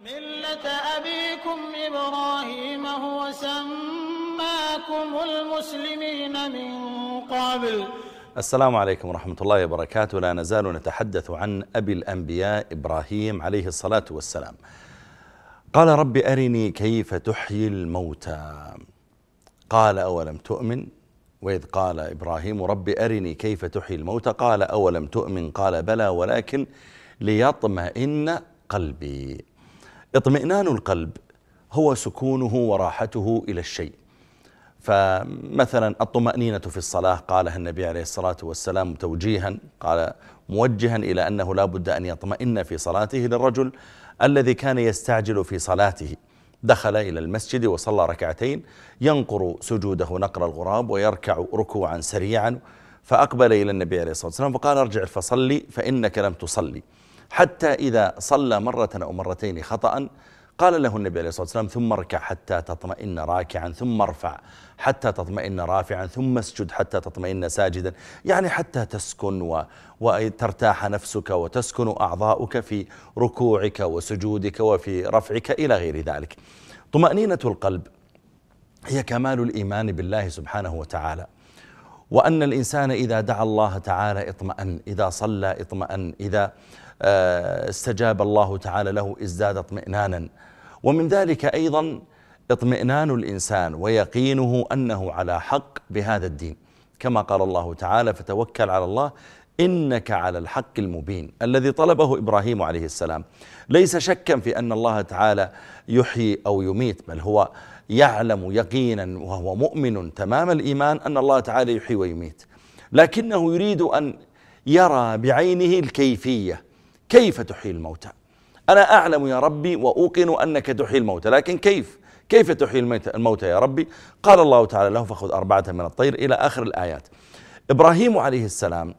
ملة أبيكم إبراهيم هو سماكم المسلمين من قبل. السلام عليكم ورحمة الله وبركاته. لا نزال نتحدث عن أبي الأنبياء إبراهيم عليه الصلاة والسلام. قال رب أرني كيف تحيي الموتى، قال أولم تؤمن؟ وإذ قال إبراهيم رب أرني كيف تحيي الموتى قال أولم تؤمن؟ قال بلى ولكن ليطمئن قلبي. اطمئنان القلب هو سكونه وراحته إلى الشيء. فمثلا الطمأنينة في الصلاة قالها النبي عليه الصلاة والسلام توجيها، قال موجها إلى أنه لا بد أن يطمئن في صلاته للرجل الذي كان يستعجل في صلاته، دخل إلى المسجد وصلى ركعتين ينقر سجوده نقر الغراب ويركع ركوعا سريعا، فأقبل إلى النبي عليه الصلاة والسلام فقال ارجع فصلي فإنك لم تصلي، حتى إذا صلى مرة أو مرتين خطأ قال له النبي عليه الصلاة والسلام ثم اركع حتى تطمئن راكعا، ثم ارفع حتى تطمئن رافعا، ثم اسجد حتى تطمئن ساجدا، يعني حتى تسكن وترتاح نفسك وتسكن أعضاؤك في ركوعك وسجودك وفي رفعك إلى غير ذلك. طمأنينة القلب هي كمال الإيمان بالله سبحانه وتعالى، وأن الإنسان إذا دعا الله تعالى اطمأن، إذا صلى اطمأن، إذا استجاب الله تعالى له ازداد اطمئنانا. ومن ذلك أيضا اطمئنان الإنسان ويقينه أنه على حق بهذا الدين، كما قال الله تعالى فتوكل على الله إنك على الحق المبين، الذي طلبه إبراهيم عليه السلام ليس شكا في أن الله تعالى يحيي أو يميت، بل هو يعلم يقينا وهو مؤمن تمام الإيمان أن الله تعالى يحيي ويميت، لكنه يريد أن يرى بعينه الكيفية، كيف تحيي الموتى؟ أنا أعلم يا ربي وأوقن أنك تحيي الموتى، لكن كيف تحيي الموتى يا ربي؟ قال الله تعالى له فخذ 4 من الطير إلى آخر الآيات. إبراهيم عليه السلام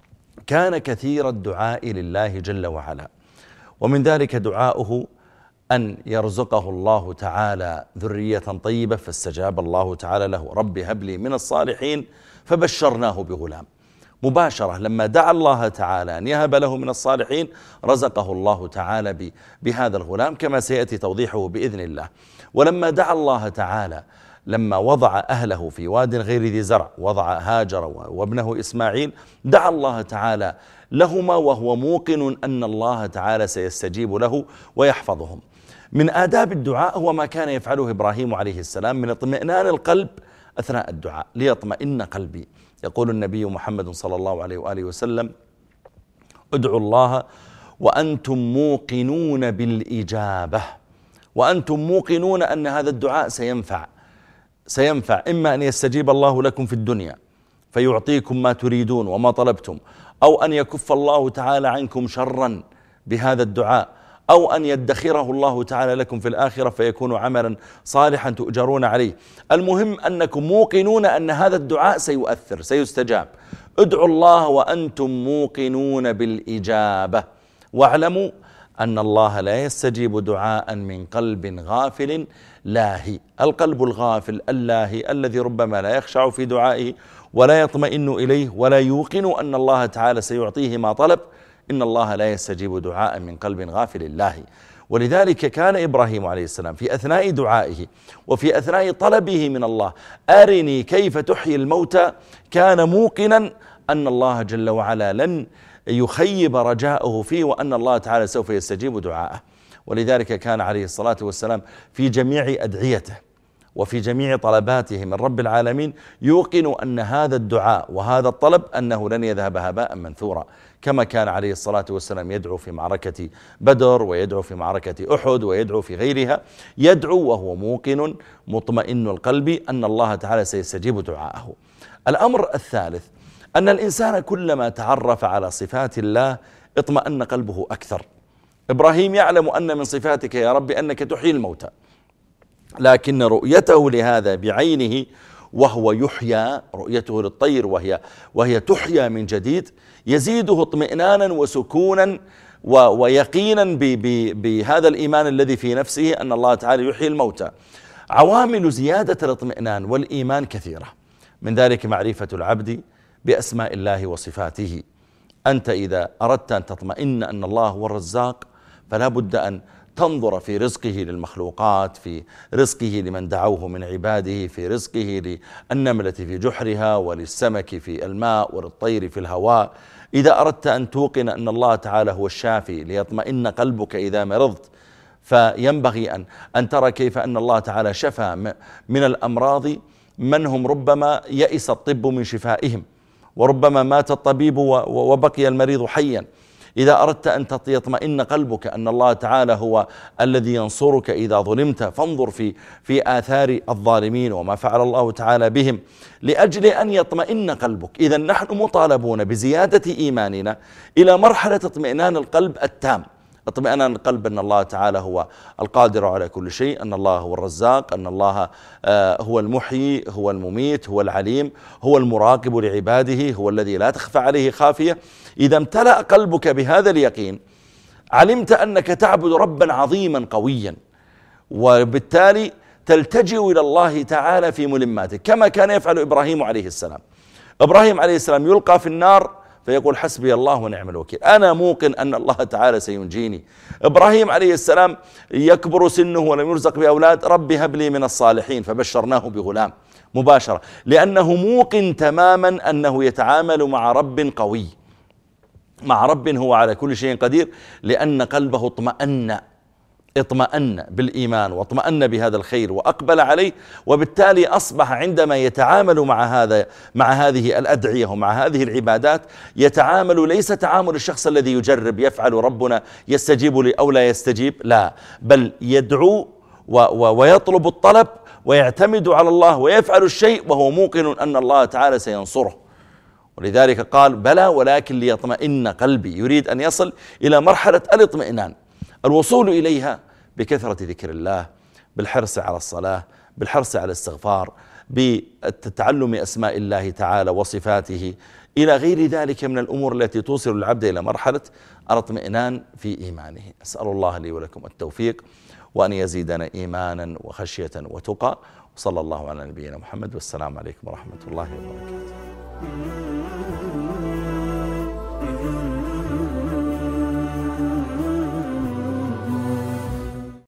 كان كثير الدعاء لله جل وعلا، ومن ذلك دعاؤه أن يرزقه الله تعالى ذرية طيبة، فاستجاب الله تعالى له رب هب لي من الصالحين فبشرناه بغلام. مباشرة لما دعا الله تعالى أن يهب له من الصالحين رزقه الله تعالى بهذا الغلام، كما سيأتي توضيحه بإذن الله. ولما دعا الله تعالى لما وضع أهله في واد غير ذي زرع، وضع هاجر وابنه إسماعيل، دعا الله تعالى لهما وهو موقن أن الله تعالى سيستجيب له ويحفظهم. من آداب الدعاء هو ما كان يفعله إبراهيم عليه السلام من اطمئنان القلب أثناء الدعاء، ليطمئن قلبي. يقول النبي محمد صلى الله عليه وآله وسلم ادعوا الله وأنتم موقنون بالإجابة، وأنتم موقنون أن هذا الدعاء سينفع، إما أن يستجيب الله لكم في الدنيا فيعطيكم ما تريدون وما طلبتم، أو أن يكف الله تعالى عنكم شرا بهذا الدعاء، أو أن يدخره الله تعالى لكم في الآخرة فيكون عملا صالحا تؤجرون عليه. المهم أنكم موقنون أن هذا الدعاء سيؤثر سيستجاب. ادعوا الله وأنتم موقنون بالإجابة، واعلموا أن الله لا يستجيب دعاء من قلب غافل لاهي. القلب الغافل اللاهي الذي ربما لا يخشع في دعائه ولا يطمئن إليه ولا يوقن أن الله تعالى سيعطيه ما طلب، إن الله لا يستجيب دعاء من قلب غافل الله. ولذلك كان إبراهيم عليه السلام في أثناء دعائه وفي أثناء طلبه من الله أرني كيف تحيي الموتى كان موقنا أن الله جل وعلا لن يخيب رجاءه فيه، وأن الله تعالى سوف يستجيب دعاءه. ولذلك كان عليه الصلاة والسلام في جميع أدعيته وفي جميع طلباته من رب العالمين يوقن أن هذا الدعاء وهذا الطلب أنه لن يذهب هباء منثورا، كما كان عليه الصلاة والسلام يدعو في معركة بدر ويدعو في معركة أحد ويدعو في غيرها، يدعو وهو موقن مطمئن القلب أن الله تعالى سيستجيب دعاءه. الأمر الثالث أن الإنسان كلما تعرف على صفات الله اطمأن قلبه أكثر. إبراهيم يعلم أن من صفاتك يا رب أنك تحيي الموتى، لكن رؤيته لهذا بعينه وهو يحيى، رؤيته للطير وهي تحيى من جديد، يزيده اطمئنانا وسكونا ويقينا بهذا الإيمان الذي في نفسه أن الله تعالى يحيي الموتى. عوامل زيادة الاطمئنان والإيمان كثيرة، من ذلك معرفة العبد بأسماء الله وصفاته. أنت إذا أردت أن تطمئن أن الله هو الرزاق فلا بد أن تنظر في رزقه للمخلوقات، في رزقه لمن دعوه من عباده، في رزقه للنملة في جحرها وللسمك في الماء وللطير في الهواء. إذا أردت أن توقن أن الله تعالى هو الشافي ليطمئن قلبك إذا مرضت، فينبغي أن ترى كيف أن الله تعالى شفى من الأمراض من هم ربما يئس الطب من شفائهم، وربما مات الطبيب وبقي المريض حيا. إذا أردت أن يطمئن قلبك أن الله تعالى هو الذي ينصرك إذا ظلمت، فانظر في آثار الظالمين وما فعل الله تعالى بهم لأجل أن يطمئن قلبك. إذا نحن مطالبون بزيادة إيماننا إلى مرحلة اطمئنان القلب التام. اطمئنان القلب أن الله تعالى هو القادر على كل شيء، أن الله هو الرزاق، أن الله هو المحيي، هو المميت، هو العليم، هو المراقب لعباده، هو الذي لا تخفى عليه خافية. إذا امتلأ قلبك بهذا اليقين علمت أنك تعبد ربا عظيما قويا، وبالتالي تلتجئ إلى الله تعالى في ملماته كما كان يفعل إبراهيم عليه السلام. إبراهيم عليه السلام يلقى في النار فيقول حسبي الله ونعم الوكيل، أنا موقن أن الله تعالى سينجيني. إبراهيم عليه السلام يكبر سنه ولم يرزق بأولاد، ربي هب لي من الصالحين، فبشرناه بغلام مباشرة، لأنه موقن تماما أنه يتعامل مع رب قوي، مع رب هو على كل شيء قدير، لأن قلبه اطمأن بالإيمان واطمأن بهذا الخير وأقبل عليه. وبالتالي أصبح عندما يتعامل مع هذه الأدعية ومع هذه العبادات يتعامل ليس تعامل الشخص الذي يجرب يفعل ربنا يستجيب لي أو لا يستجيب، لا، بل يدعو ويطلب الطلب ويعتمد على الله ويفعل الشيء وهو موقن أن الله تعالى سينصره. ولذلك قال بلى ولكن ليطمئن قلبي، يريد أن يصل إلى مرحلة الاطمئنان. الوصول إليها بكثرة ذكر الله، بالحرص على الصلاة، بالحرص على الاستغفار، بالتعلم أسماء الله تعالى وصفاته، إلى غير ذلك من الأمور التي توصل العبد إلى مرحلة الاطمئنان في إيمانه. أسأل الله لي ولكم التوفيق، وأن يزيدنا إيمانا وخشية وتقى. وصلى الله على نبينا محمد، والسلام عليكم ورحمة الله وبركاته.